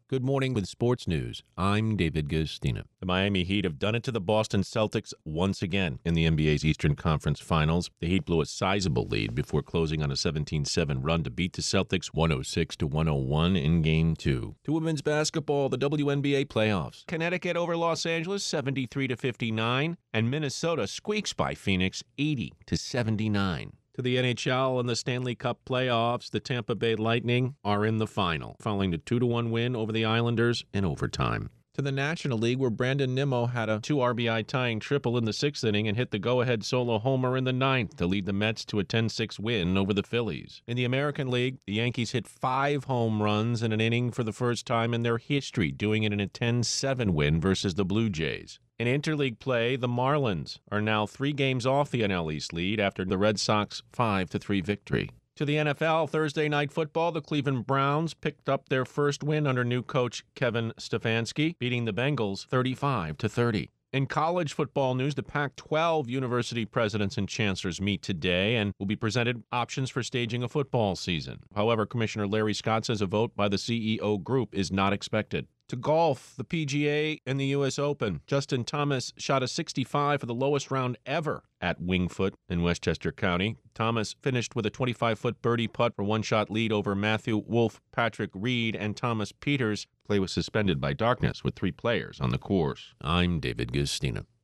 Good morning with sports news. I'm David Gustina. The Miami Heat have done it to the Boston Celtics once again in the NBA's Eastern Conference Finals. The Heat blew a sizable lead before closing on a 17-7 run to beat the Celtics 106-101 in Game 2. To women's basketball, the WNBA playoffs. Connecticut over Los Angeles 73-59, and Minnesota squeaks by Phoenix 80-79. To the NHL and the Stanley Cup playoffs, the Tampa Bay Lightning are in the final, following the 2-1 win over the Islanders in overtime. To the National League, where Brandon Nimmo had a 2 RBI tying triple in the 6th inning and hit the go-ahead solo homer in the 9th to lead the Mets to a 10-6 win over the Phillies. In the American League, the Yankees hit 5 home runs in an inning for the first time in their history, doing it in a 10-7 win versus the Blue Jays. In interleague play, the Marlins are now 3 games off the NL East lead after the Red Sox 5-3 victory. To the NFL, Thursday Night Football, the Cleveland Browns picked up their first win under new coach Kevin Stefanski, beating the Bengals 35-30. In college football news, the Pac-12 university presidents and chancellors meet today and will be presented options for staging a football season. However, Commissioner Larry Scott says a vote by the CEO group is not expected. To golf, the PGA and the U.S. Open. Justin Thomas shot a 65 for the lowest round ever at Wingfoot in Westchester County. Thomas finished with a 25-foot birdie putt for one-shot lead over Matthew Wolff, Patrick Reed, and Thomas Peters. Play was suspended by darkness with 3 players on the course. I'm David Gustina.